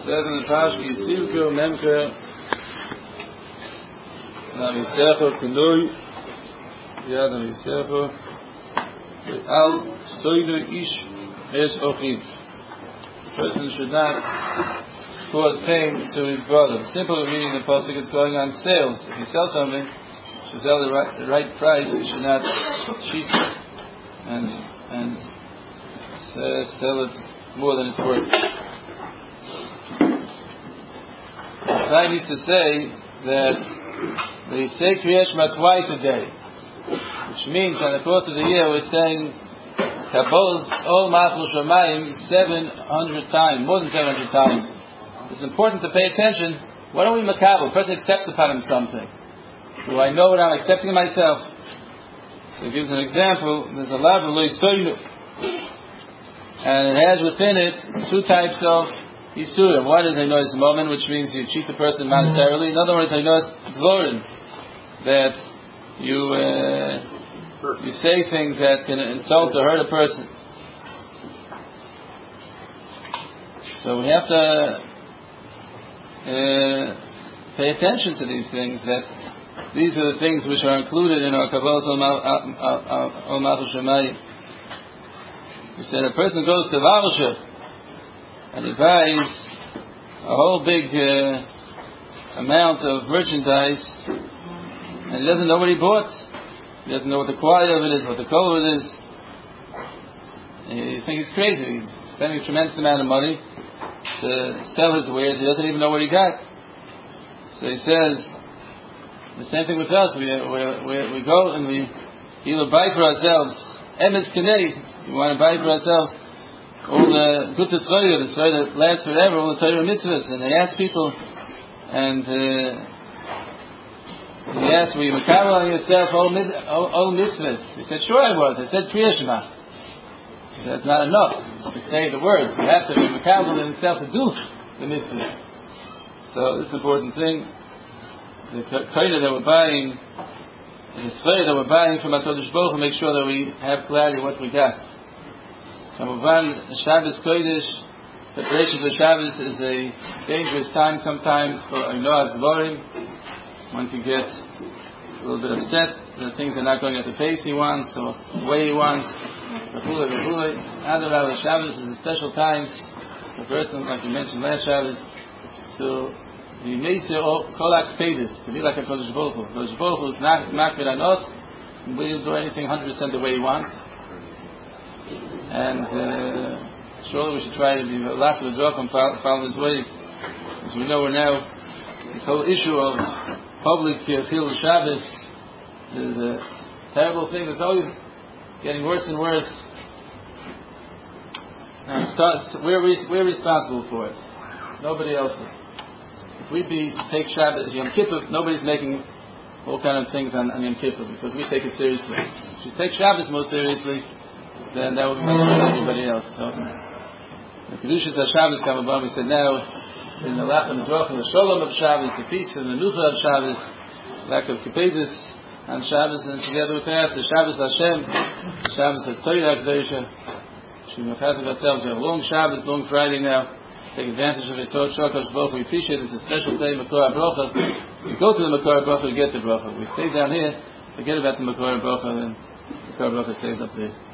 says in the Pashki, Yisivku, Memke, Namistecho, Kunui, Yad Namistecho, Al Soidu Ish Es Ochiv. The person should not cause pain to his brother. Simple reading the pasuk, it's going on sales. If you sell something, you should sell the right price. You should not cheat and sell it more than it's worth. I used to say that they say Kriya Shema twice a day, which means on the course of the year we're saying Kabbal's Ol Machul Shamayim 700 times, more than 700 times. It's important to pay attention. Why don't we makabel? The person accepts upon him something. Do I know what I'm accepting of myself? So he gives an example. There's a lav of loistoinu, and it has within it two types of Yisurim. One is Einois Moment, which means you cheat the person monetarily. In other words, Einois Dvorim, that you say things that can insult or hurt a person. So we have to pay attention to these things, that these are the things which are included in our Kabbalah Ol Machul Shamayim. We said a person goes to Varsha and he buys a whole big amount of merchandise, and he doesn't know what he bought. He doesn't know what the quality of it is, what the color of it is. You think he's crazy. He's spending a tremendous amount of money to sell his wares. He doesn't even know what he got. So he says, the same thing with us. We go and we either buy for ourselves, emes kanei, we want to buy for ourselves all the good Torah, the Torah that lasts forever, all the Torah mitzvahs. And they ask people, and he asked, were you makabel on yourself all mitzvahs? He said, sure I was. I said Kriya Shema. He said, that's not enough to say the words. You have to be makabel in itself to do the mitzvahs. So this is an important thing. The Torah that we're buying, the Torah that we're buying from HaKadosh Baruch Hu, make sure that we have clarity what we got. Kamuvan, Shabbos Kodesh, preparation for Shabbos is a dangerous time sometimes for Einoas Dvorim. One can get a little bit upset that things are not going at the pace he wants or the way he wants. Adarabah, Shabbos is a special time for a person, like we mentioned last Shabbos, to be Meisir Kolak Pedis, to be like a Kodesh Baruch Hu. Kodesh Baruch Hu is not makbid on us, and we will do anything 100% the way he wants. And surely we should try to be last of the drop and follow his ways. As we know, we're now, this whole issue of public Chilul Shabbos is a terrible thing that's always getting worse and worse. And we're responsible for it. Nobody else is. If we take Shabbos, Yom Kippur, nobody's making all kind of things on Yom Kippur because we take it seriously. If you take Shabbos more seriously, then that would be much better than everybody else. So, the Kedushas HaShabbos come above. We said now, in the lack and the drach and the shalom of Shabbos, the peace and the nucha of Shabbos, lack of kipedus on Shabbos, and together with that, the Shabbos Hashem, the Shabbos of Torah HaKadosha. We have a long Shabbos, long Friday now. Take advantage of it. We appreciate it. It's a special day, Makor HaBrocha. We go to the Makor HaBrocha, we get the Brocha. We stay down here, forget about the Makor HaBrocha, and Makor HaBrocha stays up there.